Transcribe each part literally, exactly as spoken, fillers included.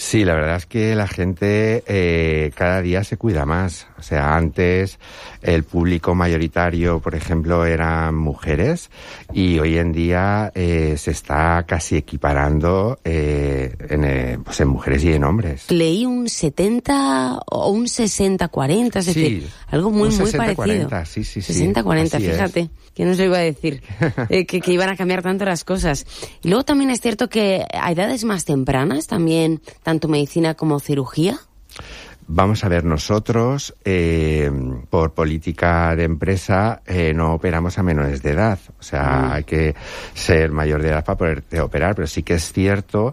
Sí, la verdad es que la gente eh, cada día se cuida más. O sea, antes el público mayoritario, por ejemplo, eran mujeres y hoy en día eh, se está casi equiparando eh, en, eh, pues en mujeres y en hombres. Leí un setenta o un sesenta cuarenta, es Sí, decir, algo muy, muy sesenta parecido. cuarenta, sí, sí, sí. sesenta cuarenta, Así fíjate, es. ¿quién nos lo iba a decir? eh, que, que iban a cambiar tanto las cosas. Y luego también es cierto que a edades más tempranas, también, tanto medicina como cirugía. Vamos a ver, nosotros, eh, por política de empresa, eh, no operamos a menores de edad. O sea, mm. hay que ser mayor de edad para poder operar, pero sí que es cierto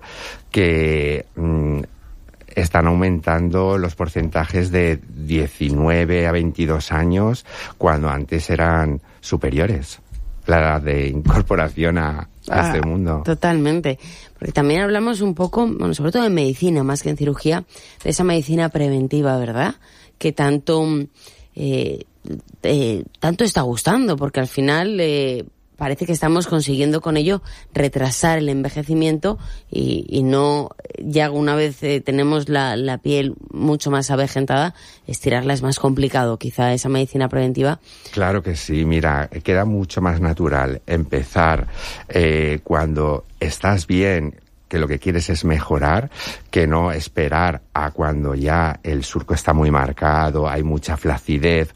que mm, están aumentando los porcentajes de diecinueve a veintidós años, cuando antes eran superiores, la edad de incorporación a, a ah, este mundo. Totalmente. Porque también hablamos un poco, bueno, sobre todo en medicina, más que en cirugía, de esa medicina preventiva, ¿verdad? Que tanto, eh, eh, tanto está gustando, porque al final eh, parece que estamos consiguiendo con ello retrasar el envejecimiento y, y no, ya una vez eh, tenemos la, la piel mucho más avejentada, estirarla es más complicado. Quizá esa medicina preventiva. Claro que sí, mira, queda mucho más natural empezar eh, cuando estás bien, que lo que quieres es mejorar, que no esperar a cuando ya el surco está muy marcado, hay mucha flacidez.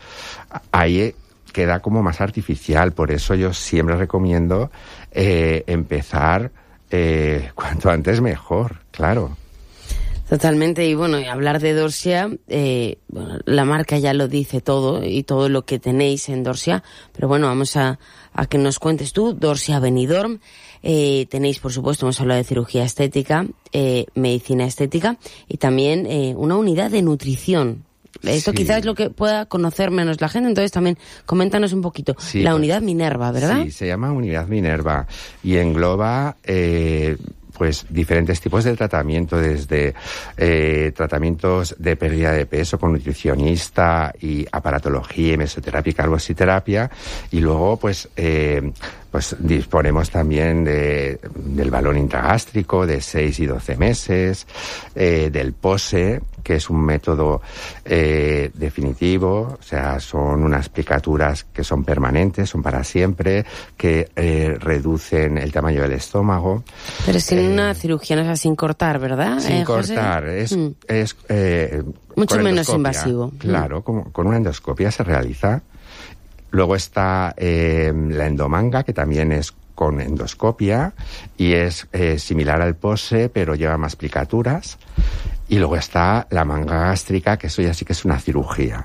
Ahí queda como más artificial, por eso yo siempre recomiendo eh, empezar eh, cuanto antes mejor, claro. Totalmente, y bueno, y hablar de Dorsia, eh, bueno, la marca ya lo dice todo y todo lo que tenéis en Dorsia, pero bueno, vamos a, a que nos cuentes tú. Dorsia Benidorm, eh, tenéis, por supuesto, hemos hablado de cirugía estética, eh, medicina estética y también eh, una unidad de nutrición. Esto sí. Quizás es lo que pueda conocer menos la gente, entonces también coméntanos un poquito. Sí, la pues, unidad Minerva, ¿verdad? Sí, se llama unidad Minerva y engloba eh, pues diferentes tipos de tratamiento, desde eh, tratamientos de pérdida de peso con nutricionista y aparatología, mesoterapia y carboxiterapia, y luego pues eh, pues disponemos también de, del balón intragástrico de seis y doce meses, eh, del POSE, que es un método eh, definitivo, o sea, son unas plicaturas que son permanentes, son para siempre, que eh, reducen el tamaño del estómago. Pero sin eh, una cirugía, no es sin cortar, ¿verdad? Sin eh, cortar, José? es... Mm. es eh, mucho menos invasivo. Claro, mm. con, con una endoscopia se realiza. Luego está eh, la endomanga, que también es con endoscopia y es eh, similar al POSE, pero lleva más plicaturas. Y luego está la manga gástrica, que eso ya sí que es una cirugía.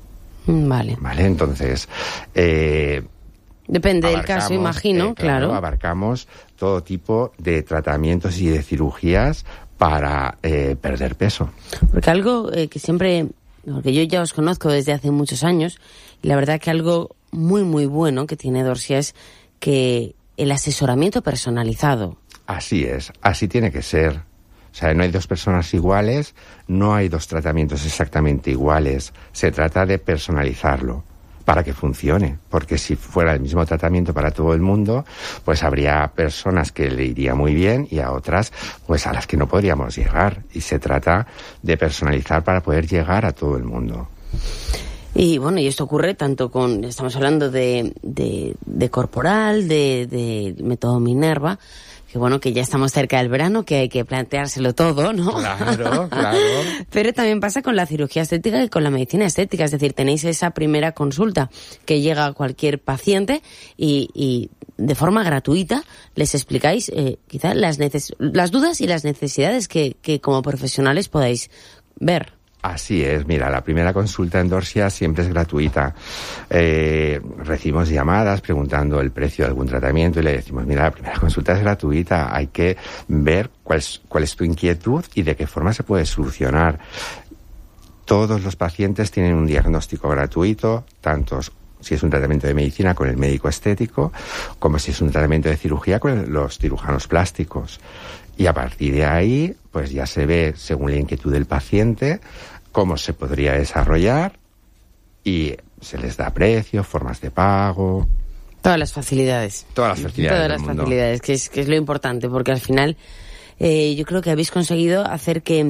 Vale. Vale, entonces... Eh, Depende del caso, imagino, eh, claro, claro. Abarcamos todo tipo de tratamientos y de cirugías para eh, perder peso. Porque algo eh, que siempre... Porque yo ya os conozco desde hace muchos años y la verdad que algo muy, muy bueno que tiene Dorsia es que el asesoramiento personalizado. Así es, así tiene que ser. O sea, no hay dos personas iguales, no hay dos tratamientos exactamente iguales. Se trata de personalizarlo para que funcione. Porque si fuera el mismo tratamiento para todo el mundo, pues habría personas que le iría muy bien y a otras, pues a las que no podríamos llegar. Y se trata de personalizar para poder llegar a todo el mundo. Y bueno, y esto ocurre tanto con, estamos hablando de, de, de corporal, de, de método Minerva, que bueno, que ya estamos cerca del verano, que hay que planteárselo todo, ¿no? Claro, claro. Pero también pasa con la cirugía estética y con la medicina estética, es decir, tenéis esa primera consulta que llega a cualquier paciente y, y de forma gratuita les explicáis eh, quizás las, neces- las dudas y las necesidades que, que como profesionales podáis ver. Así es, mira, la primera consulta en Dorsia siempre es gratuita. Eh, recibimos llamadas preguntando el precio de algún tratamiento y le decimos, mira, la primera consulta es gratuita, hay que ver cuál es, cuál es tu inquietud y de qué forma se puede solucionar. Todos los pacientes tienen un diagnóstico gratuito, tanto si es un tratamiento de medicina con el médico estético, como si es un tratamiento de cirugía con los cirujanos plásticos. Y a partir de ahí, pues ya se ve, según la inquietud del paciente, cómo se podría desarrollar y se les da precio, formas de pago. Todas las facilidades. Todas las facilidades. Todas del las mundo. facilidades, que es, que es lo importante, porque al final eh, yo creo que habéis conseguido hacer que